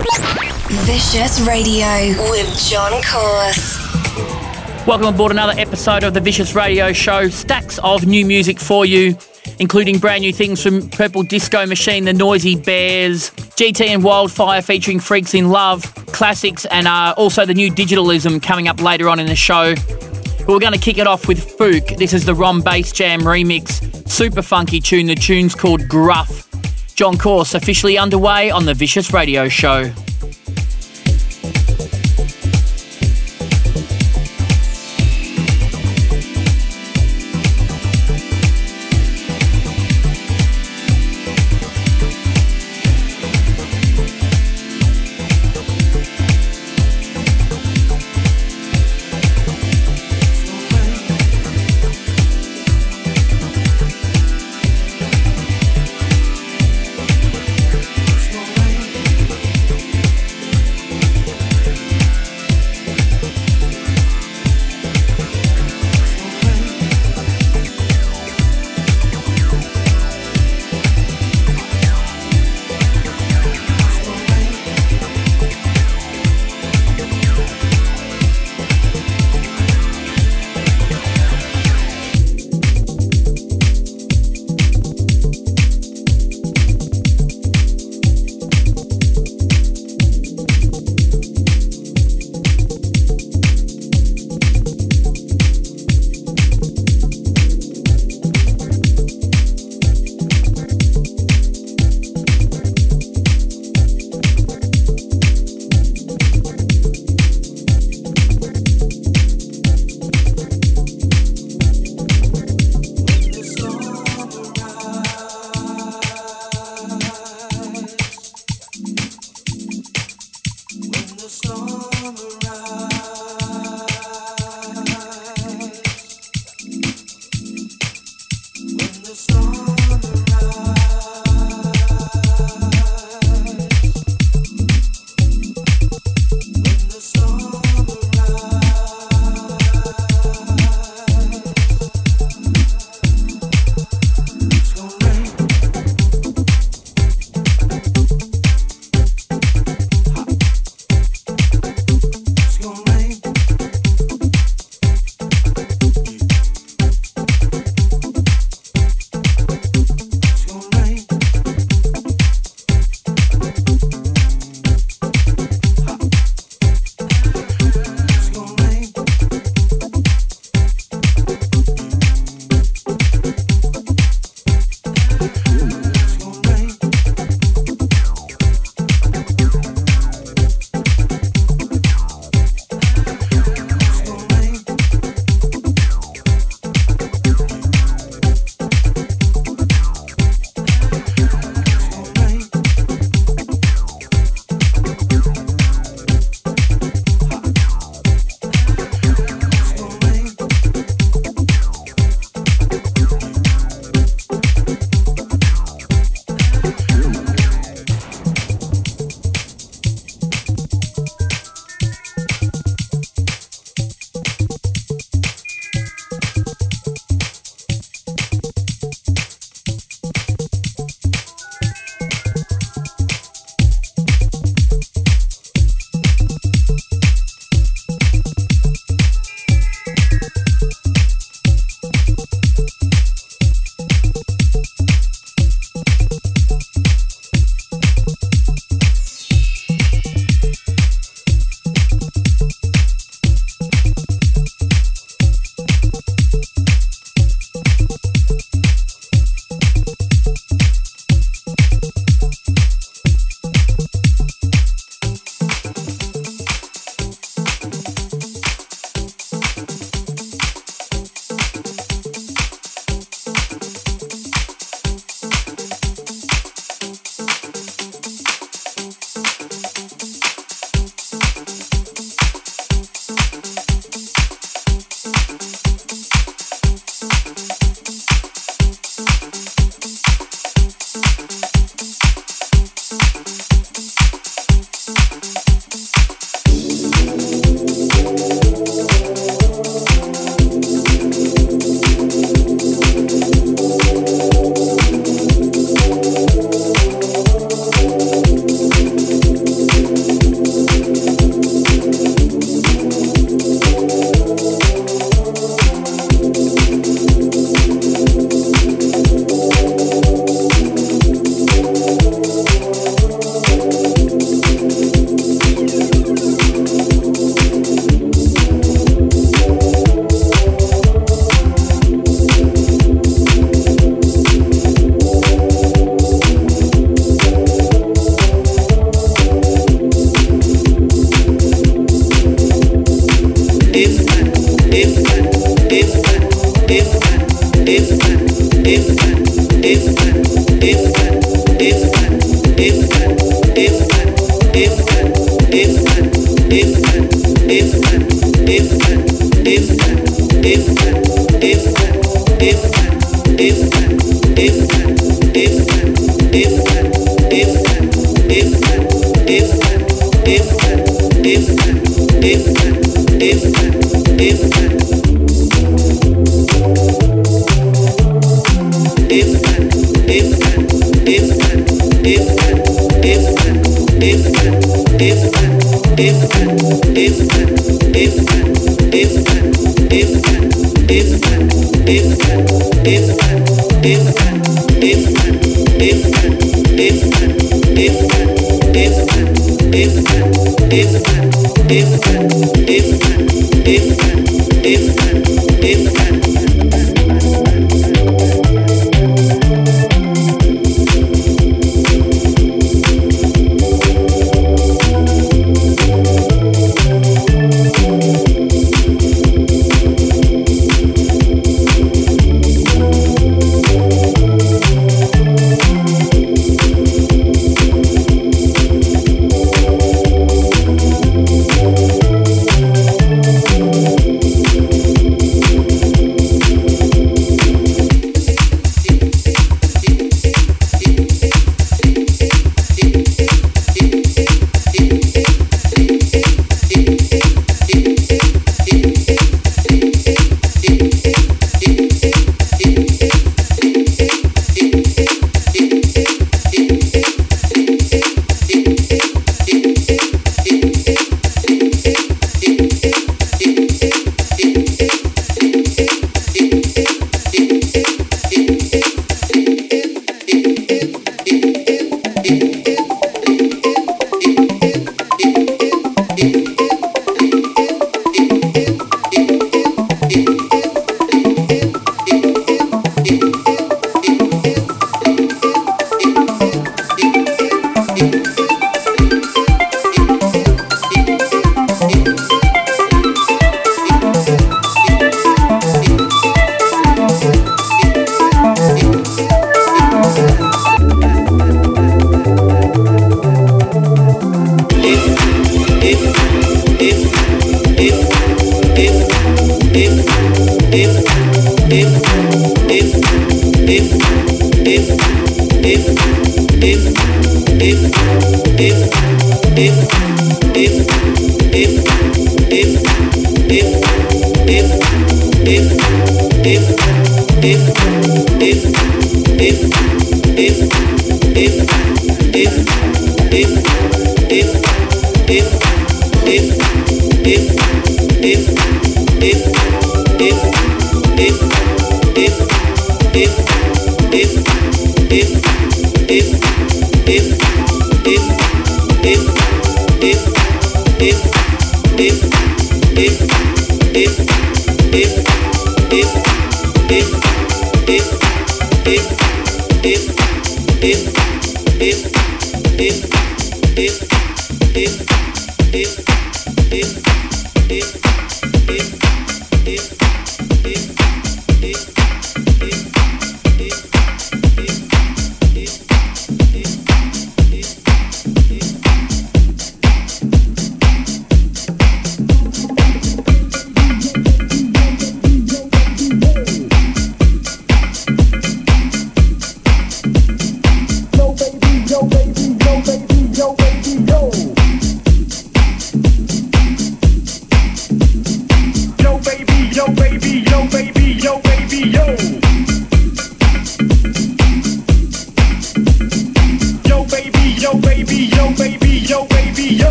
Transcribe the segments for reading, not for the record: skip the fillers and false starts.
Vicious Radio with John Course. Welcome aboard another episode of the Vicious Radio Show. Stacks of new music for you, including brand new things from Purple Disco Machine, The Noisy Bears, GT and Wildfire featuring Freaks in Love, classics, and also the new Digitalism coming up later on in the show. But we're going to kick it off with Fook. This is the Rom Bass Jam remix. Super funky tune. The tune's called Gruff. John Course officially underway on the Vicious Radio Show.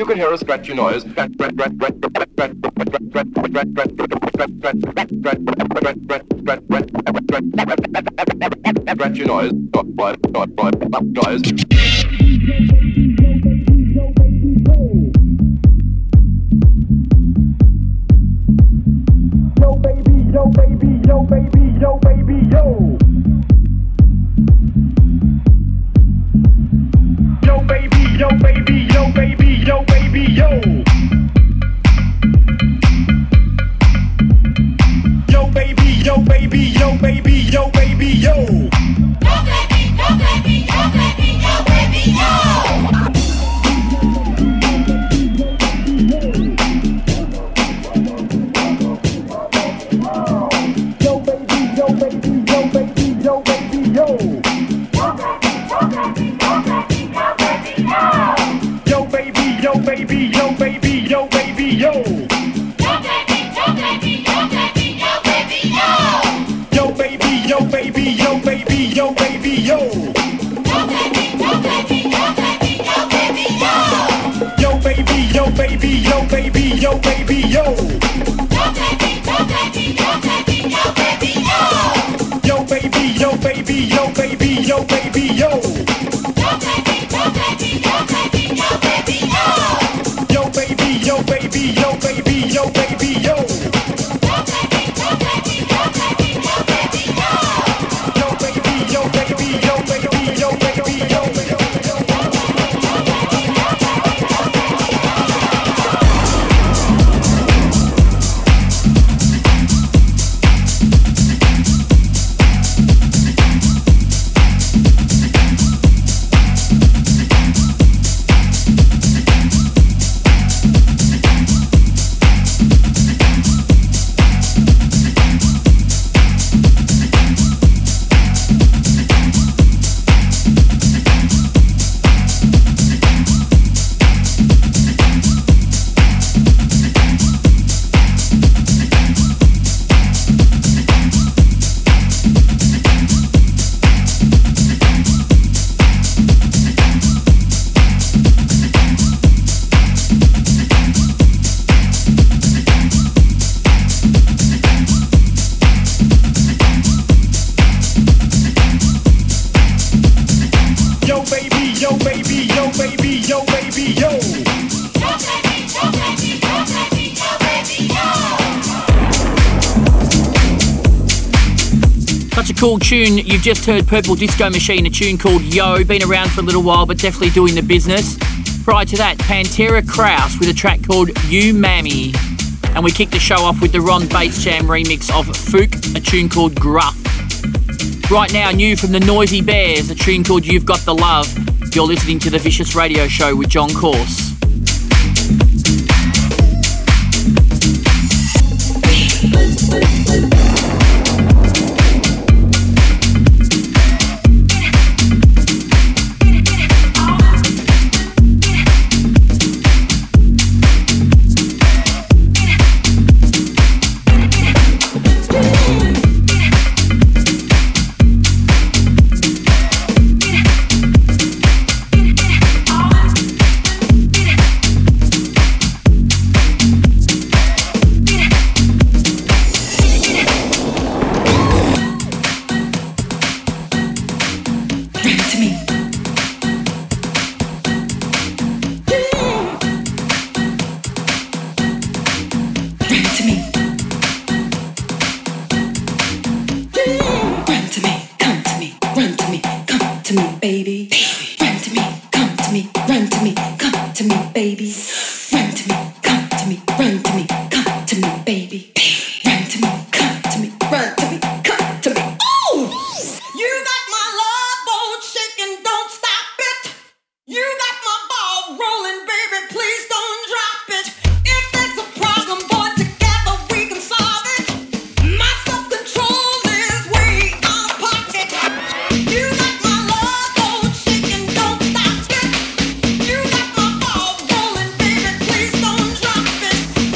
could hear a scratchy noise. Scratchy noise. Noise. Yo baby, yo baby, yo baby, yo baby, yo. Yo baby, yo baby, yo baby, yo baby, yo. Yo baby, yo baby, yo baby, yo baby, yo. Yo baby, yo baby, yo baby, yo baby, yo. Yo baby, yo baby, yo baby, yo baby, yo. Yo baby, yo baby, yo baby, yo baby, yo. Yo baby, yo baby, yo baby, yo baby, yo. Yo baby, yo baby, yo baby, yo baby, yo. Yo baby, yo baby, yo baby, yo baby, yo. Yo baby, yo baby, yo baby, yo baby, yo. Cool tune. You've just heard Purple Disco Machine, a tune called Yo, been around for a little while but definitely doing the business. Prior to that, Pantera Kraus with a track called You Mammy. And we kicked the show off with the Ron Bass Jam remix of Fook, a tune called Gruff. Right now, new from the Noisy Bears, a tune called You've Got the Love. You're listening to The Vicious Radio Show with John Course. Please don't drop it.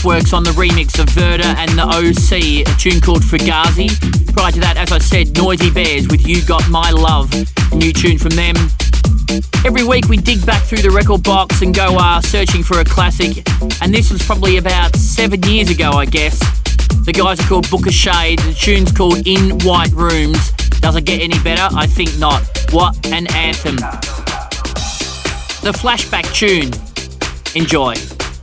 Kraftwerk's on the remix of Verda and the OC, a tune called Fugazi. Prior to that, as I said, Noisy Bears with You Got My Love, a new tune from them. Every week we dig back through the record box and go searching for a classic, and this was probably about 7 years ago, I guess. The guys are called Book of Shade, the tune's called In White Rooms. Does it get any better? I think not. What an anthem. The flashback tune. Enjoy.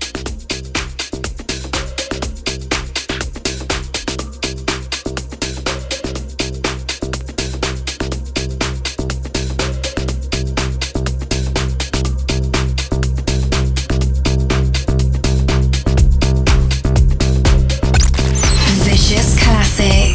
Vicious Classic.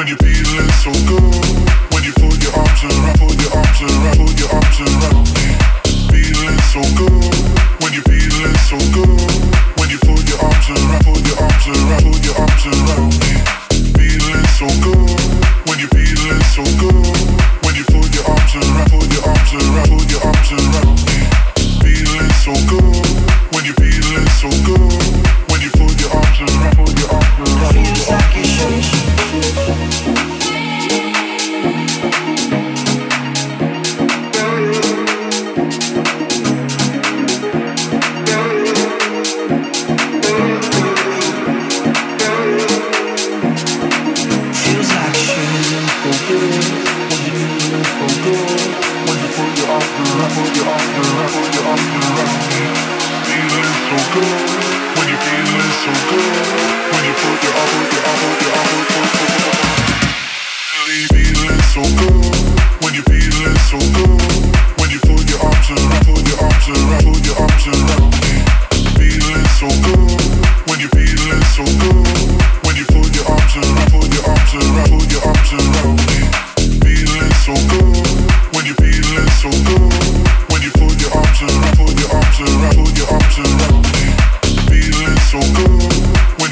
when you're feeling so good. When you put your arms around, put your arms around, put your arms around me. Feeling so good. When you're feeling so good. When you put your arms around, put your arms around, put your arms around me. Feeling so good. When you're feeling so good. When you put your arms around, put your arms around, put your arms around me. Feeling so good. When you're feeling so good. When you put your arms around, put your arms around. Feels like it should. So good.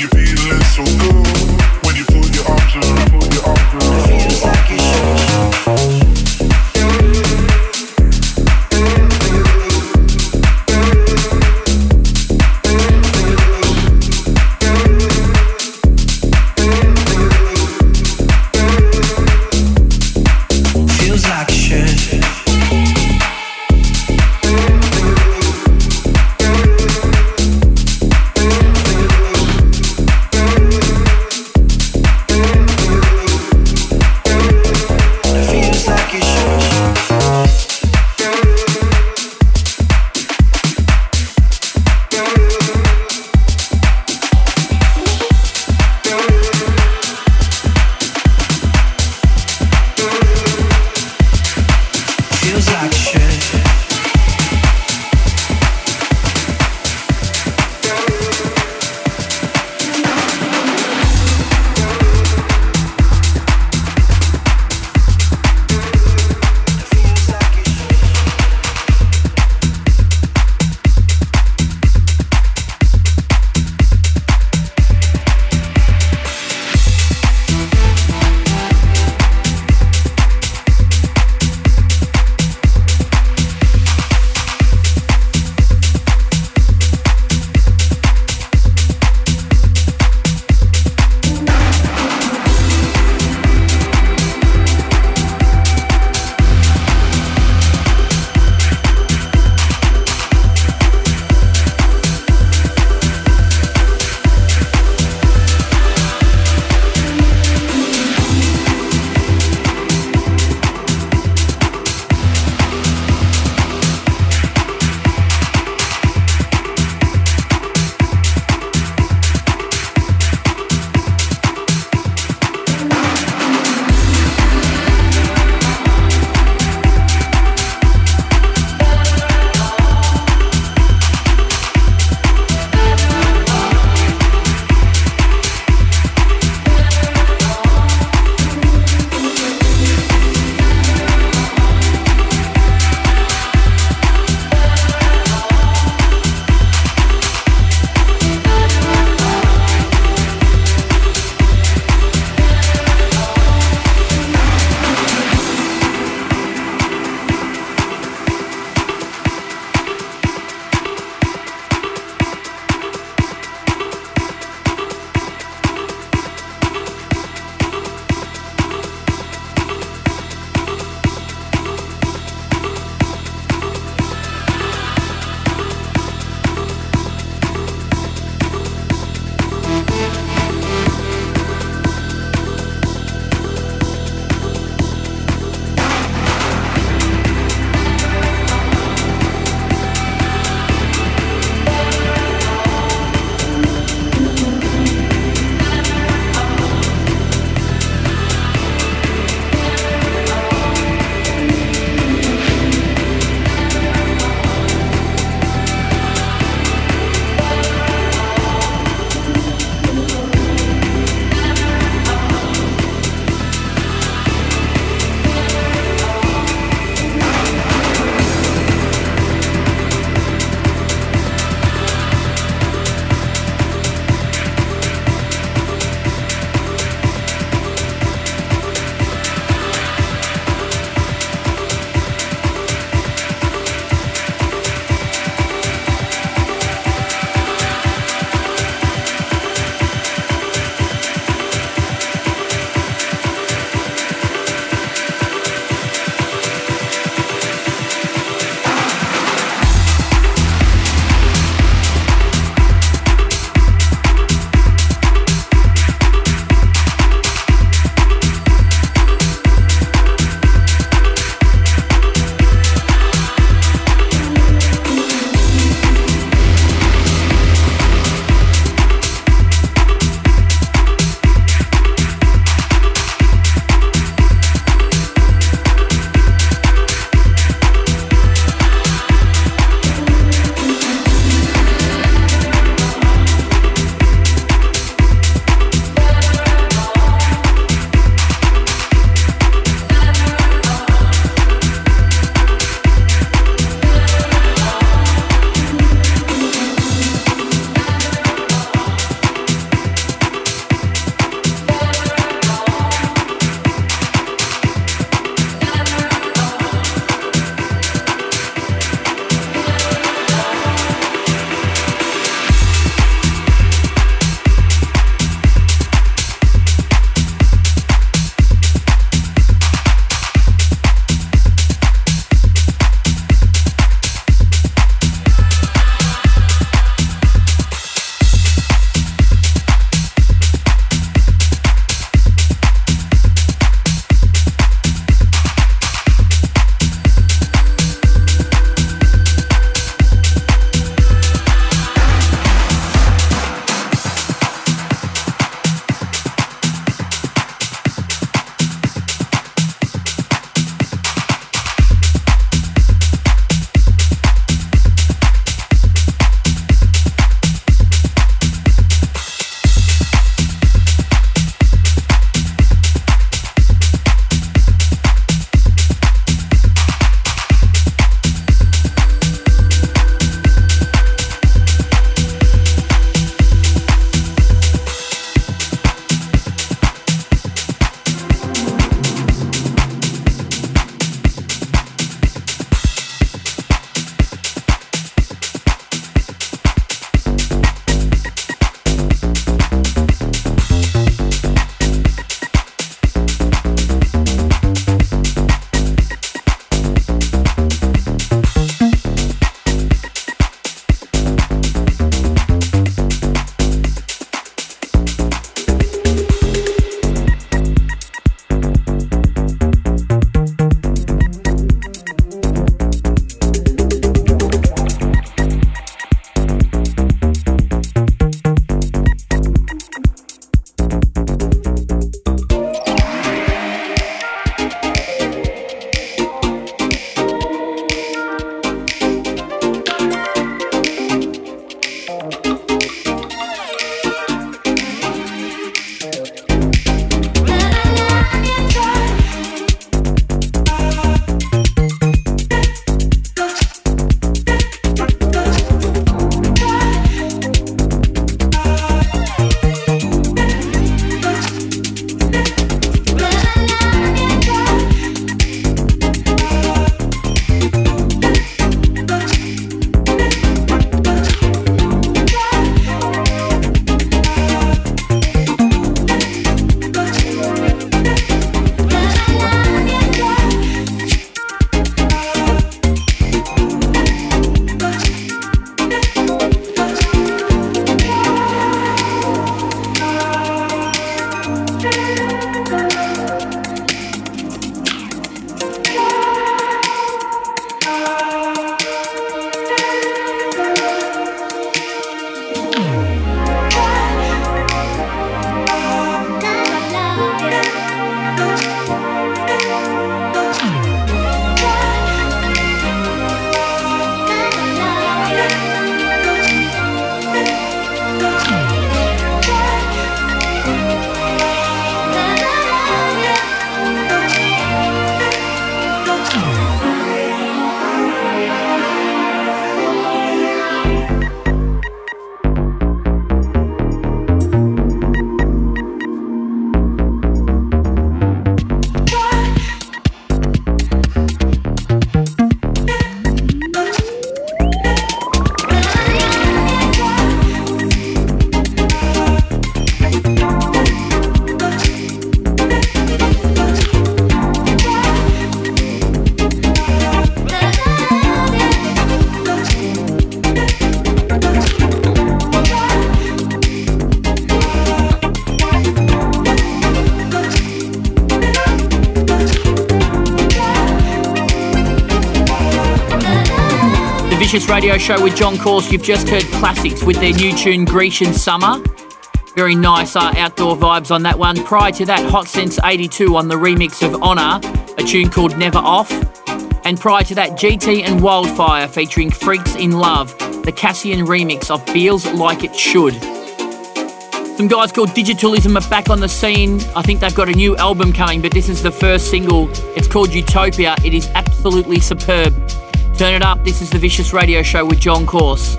Vicious Radio Show with John Course. You've just heard Classics with their new tune Grecian Summer. Very nice outdoor vibes on that one. Prior to that, Hot Sense 82 on the remix of Honor, a tune called Never Off. And prior to that, GT and Wildfire featuring Freaks in Love, the Cassian remix of Feels Like It Should. Some guys called Digitalism are back on the scene. I think they've got a new album coming, but this is the first single. It's called Utopia. It is absolutely superb. Turn it up. This is the Vicious Radio Show with John Course.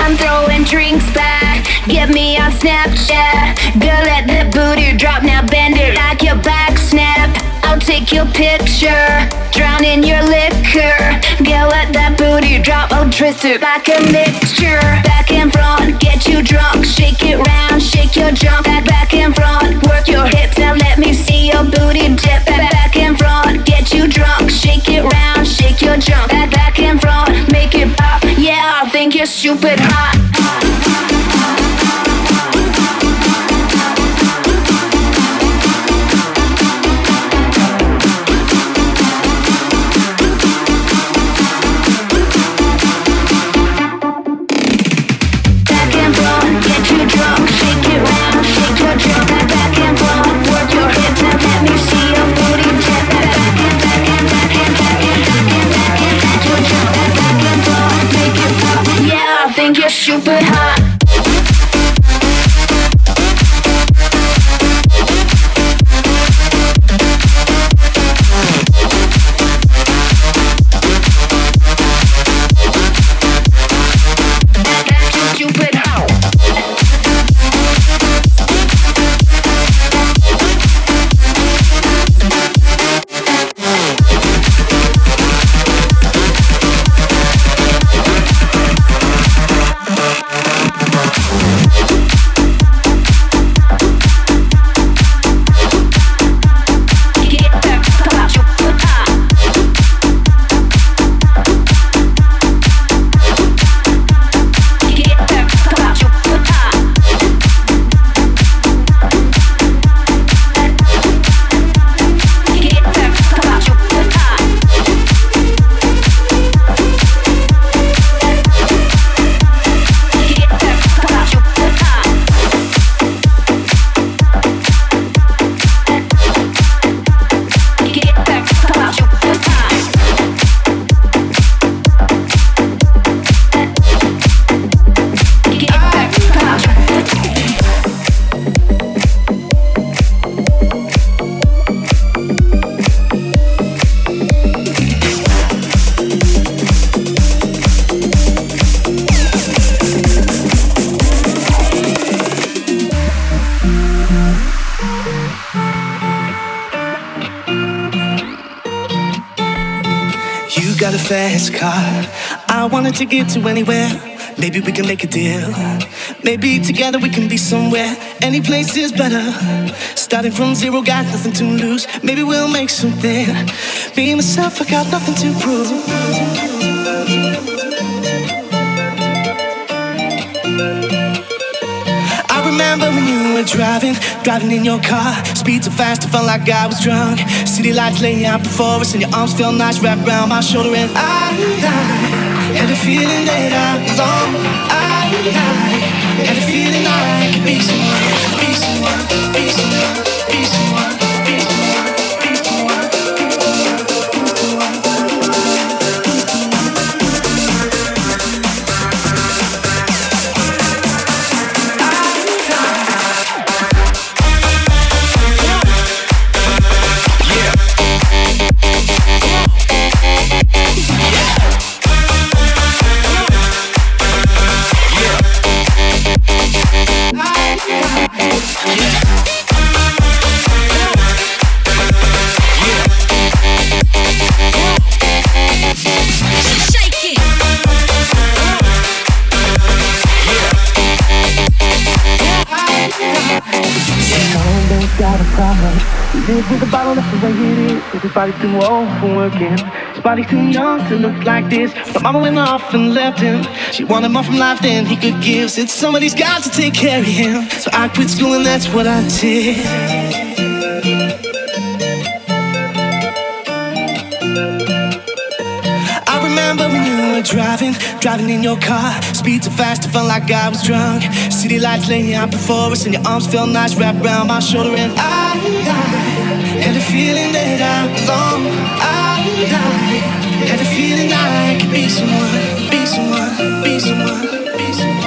I'm throwing drinks back. Get me on Snapchat. Girl, let the booty drop. Now bend it like your back snap. I'll take your picture, drown in your liquor. Girl, let that booty drop. I'll twist it like a mixture. Back and front, get you drunk. Shake it round, shake your jump. Back and front, work your hips. Now let me see your booty dip. Back and front, get you drunk. Shake it round, shake your jump. Back and front, make it pop. Yeah, I think you're stupid hot. You're super hot. Got a fast car, I wanted to get to anywhere. Maybe we can make a deal. Maybe together we can be somewhere. Any place is better. Starting from zero, got nothing to lose. Maybe we'll make something. Me and myself, I got nothing to prove. I remember when you were driving in your car. Speed so fast, I felt like I was drunk. City lights laying out before us, and your arms felt nice wrapped around my shoulder. And I had a feeling that I belong. I had a feeling I could be someone, be someone, be someone, be someone, be someone, be someone. Live with a bottle, that's the way it is. His body's too old for working. His body's too young to look like this. But mama went off and left him. She wanted more from life than he could give. Said somebody's got to take care of him. So I quit school and that's what I did. I remember when you were driving in your car. Speed so fast, I felt like I was drunk. City lights laying out before us, and your arms felt nice wrapped around my shoulder. And I had a feeling that I belong. I had a feeling I could be someone, be someone, be someone, be someone.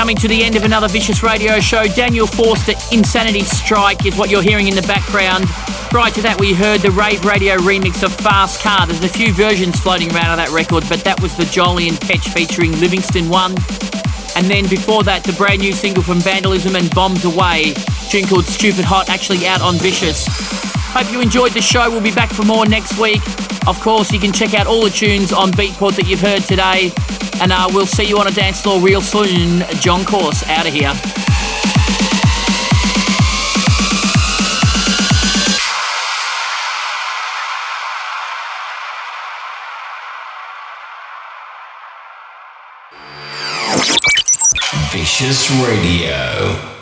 coming to the end of another Vicious Radio show. Daniel Forster, Insanity Strike is what you're hearing in the background. Prior to that, we heard the Rave Radio remix of Fast Car. There's a few versions floating around of that record, but that was the Jolie and Petch featuring Livingston one. And then before that, the brand new single from Vandalism and Bombs Away, a tune called Stupid Hot, actually out on Vicious. Hope you enjoyed the show. We'll be back for more next week. Of course, you can check out all the tunes on Beatport that you've heard today. And we'll see you on a dance floor real soon. John Course, out of here. Vicious Radio.